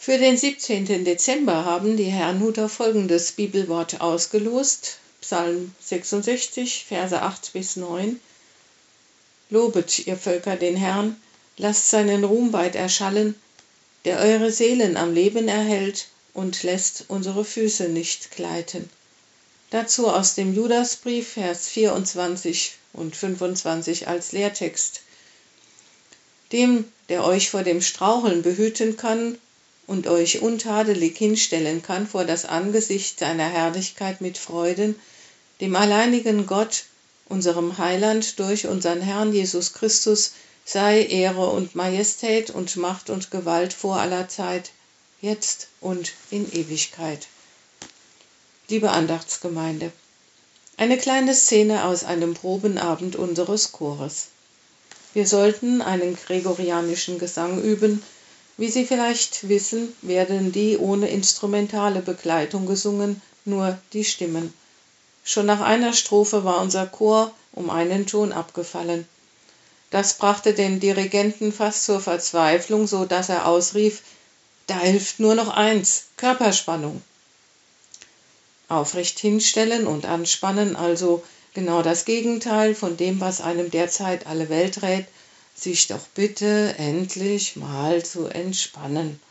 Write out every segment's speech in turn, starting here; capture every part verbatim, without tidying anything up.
Für den siebzehnten Dezember haben die Herrnhuter folgendes Bibelwort ausgelost: Psalm sechsundsechzig, Verse acht bis neun. Lobet, ihr Völker, den Herrn, lasst seinen Ruhm weit erschallen, der eure Seelen am Leben erhält und lässt unsere Füße nicht gleiten. Dazu aus dem Judasbrief, Vers vierundzwanzig und fünfundzwanzig als Lehrtext. Dem, der euch vor dem Straucheln behüten kann und euch untadelig hinstellen kann vor das Angesicht seiner Herrlichkeit mit Freuden, dem alleinigen Gott, unserem Heiland durch unseren Herrn Jesus Christus, sei Ehre und Majestät und Macht und Gewalt vor aller Zeit, jetzt und in Ewigkeit. Liebe Andachtsgemeinde, eine kleine Szene aus einem Probenabend unseres Chores. Wir sollten einen gregorianischen Gesang üben. Wie Sie vielleicht wissen, werden die ohne instrumentale Begleitung gesungen, nur die Stimmen. Schon nach einer Strophe war unser Chor um einen Ton abgefallen. Das brachte den Dirigenten fast zur Verzweiflung, so dass er ausrief: Da hilft nur noch eins, Körperspannung. Aufrecht hinstellen und anspannen, also genau das Gegenteil von dem, was einem derzeit alle Welt rät, sich doch bitte endlich mal zu entspannen.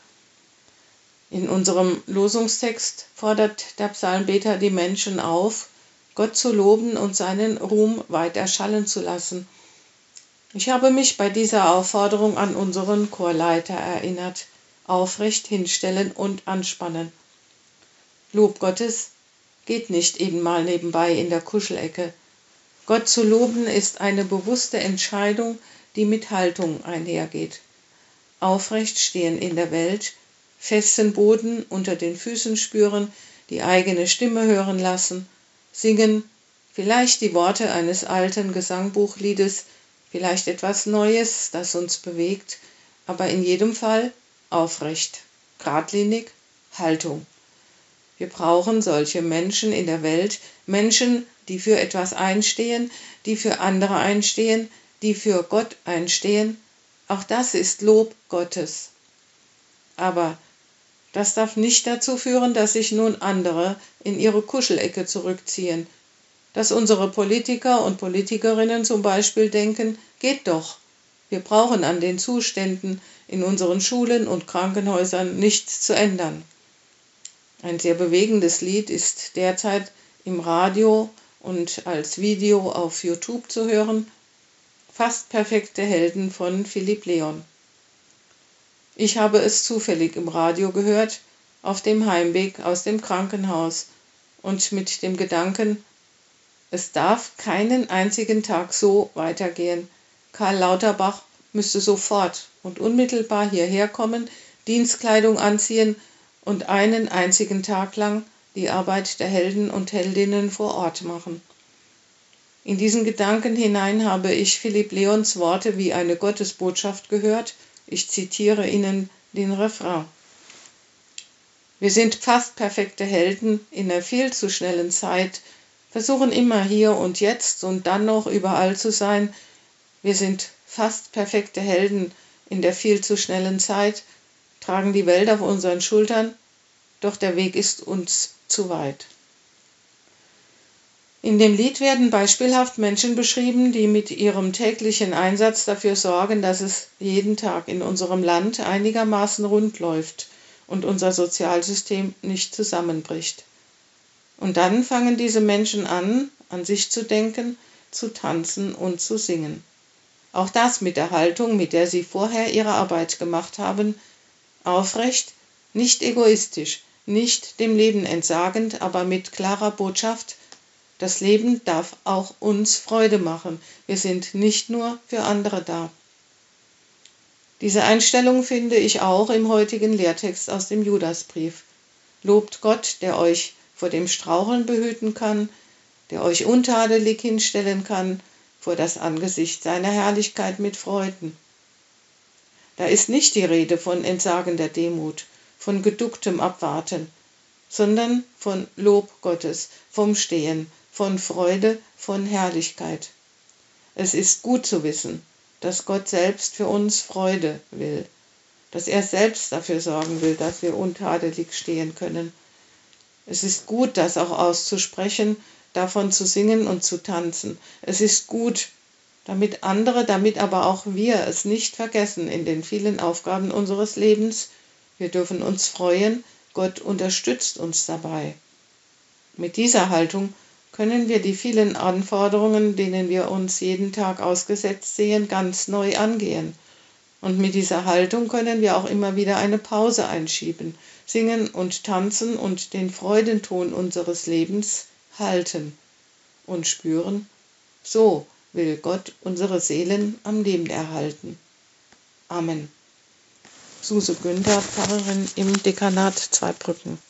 In unserem Losungstext fordert der Psalmbeter die Menschen auf, Gott zu loben und seinen Ruhm weit erschallen zu lassen. Ich habe mich bei dieser Aufforderung an unseren Chorleiter erinnert: Aufrecht hinstellen und anspannen. Lob Gottes geht nicht eben mal nebenbei in der Kuschelecke. Gott zu loben ist eine bewusste Entscheidung, die mit Haltung einhergeht. Aufrecht stehen in der Welt, festen Boden unter den Füßen spüren, die eigene Stimme hören lassen, singen, vielleicht die Worte eines alten Gesangbuchliedes, vielleicht etwas Neues, das uns bewegt, aber in jedem Fall aufrecht, geradlinig, Haltung. Wir brauchen solche Menschen in der Welt, Menschen, die für etwas einstehen, die für andere einstehen, die für Gott einstehen. Auch das ist Lob Gottes. Aber das darf nicht dazu führen, dass sich nun andere in ihre Kuschelecke zurückziehen. Dass unsere Politiker und Politikerinnen zum Beispiel denken: Geht doch, wir brauchen an den Zuständen in unseren Schulen und Krankenhäusern nichts zu ändern. Ein sehr bewegendes Lied ist derzeit im Radio und als Video auf YouTube zu hören: Fast perfekte Helden von Philipp Leon. Ich habe es zufällig im Radio gehört, auf dem Heimweg aus dem Krankenhaus und mit dem Gedanken, es darf keinen einzigen Tag so weitergehen. Karl Lauterbach müsste sofort und unmittelbar hierher kommen, Dienstkleidung anziehen und einen einzigen Tag lang die Arbeit der Helden und Heldinnen vor Ort machen. In diesen Gedanken hinein habe ich Philipp Leons Worte wie eine Gottesbotschaft gehört. Ich zitiere Ihnen den Refrain. Wir sind fast perfekte Helden in einer viel zu schnellen Zeit, versuchen immer hier und jetzt und dann noch überall zu sein. Wir sind fast perfekte Helden in der viel zu schnellen Zeit, tragen die Welt auf unseren Schultern, doch der Weg ist uns zu weit. In dem Lied werden beispielhaft Menschen beschrieben, die mit ihrem täglichen Einsatz dafür sorgen, dass es jeden Tag in unserem Land einigermaßen rund läuft und unser Sozialsystem nicht zusammenbricht. Und dann fangen diese Menschen an, an sich zu denken, zu tanzen und zu singen. Auch das mit der Haltung, mit der sie vorher ihre Arbeit gemacht haben, aufrecht, nicht egoistisch, nicht dem Leben entsagend, aber mit klarer Botschaft: Das Leben darf auch uns Freude machen. Wir sind nicht nur für andere da. Diese Einstellung finde ich auch im heutigen Lehrtext aus dem Judasbrief. Lobt Gott, der euch vor dem Straucheln behüten kann, der euch untadelig hinstellen kann vor das Angesicht seiner Herrlichkeit mit Freuden. Da ist nicht die Rede von entsagender Demut, von geducktem Abwarten, sondern von Lob Gottes, vom Stehen, von Freude, von Herrlichkeit. Es ist gut zu wissen, dass Gott selbst für uns Freude will. dass er selbst dafür sorgen will, dass wir untadelig stehen können. Es ist gut, das auch auszusprechen, davon zu singen und zu tanzen. Es ist gut, damit andere, damit aber auch wir es nicht vergessen in den vielen Aufgaben unseres Lebens. Wir dürfen uns freuen, Gott unterstützt uns dabei. Mit dieser Haltung können wir die vielen Anforderungen, denen wir uns jeden Tag ausgesetzt sehen, ganz neu angehen. Und mit dieser Haltung können wir auch immer wieder eine Pause einschieben, singen und tanzen und den Freudenton unseres Lebens halten und spüren, so will Gott unsere Seelen am Leben erhalten. Amen. Suse Günther, Pfarrerin im Dekanat Zweibrücken.